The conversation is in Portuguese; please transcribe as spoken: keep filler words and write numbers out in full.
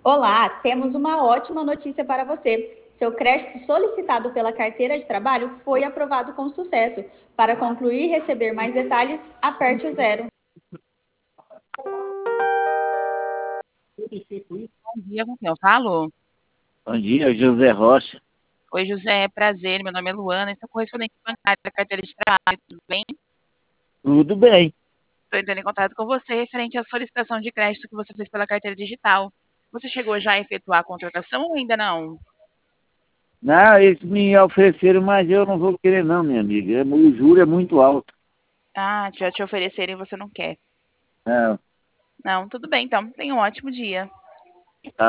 Olá, temos uma ótima notícia para você. Seu crédito solicitado pela carteira de trabalho foi aprovado com sucesso. Para concluir e receber mais detalhes, aperte o zero. Bom dia, com quem eu falo? Bom dia, José Rocha. Oi, José, prazer, meu nome é Luana, estou correspondente bancária da carteira de trabalho, tudo bem? Tudo bem. Estou entrando em contato com você referente à solicitação de crédito que você fez pela carteira digital. Você chegou já a efetuar a contratação ou ainda não? Não, eles me ofereceram, mas eu não vou querer não, minha amiga. É, o juro é muito alto. Ah, já te oferecerem e você não quer. Não. Não, tudo bem então, tenha um ótimo dia.